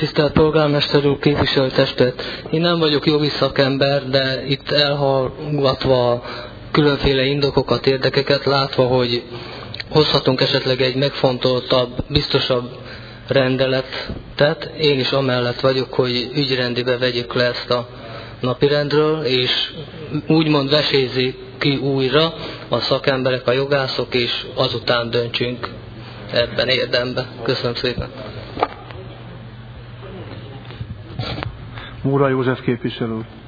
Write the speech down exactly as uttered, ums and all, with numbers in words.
Tisztelt polgármester úr, képviselőtestet! Én nem vagyok jogi szakember, de itt elhallgatva különféle indokokat, érdekeket, látva, hogy hozhatunk esetleg egy megfontoltabb, biztosabb rendeletet, én is amellett vagyok, hogy ügyrendibe vegyük le ezt a napirendről, és úgymond vesézzék ki újra a szakemberek, a jogászok, és azután döntsünk ebben érdemben. Köszönöm szépen. Móra József képviselő.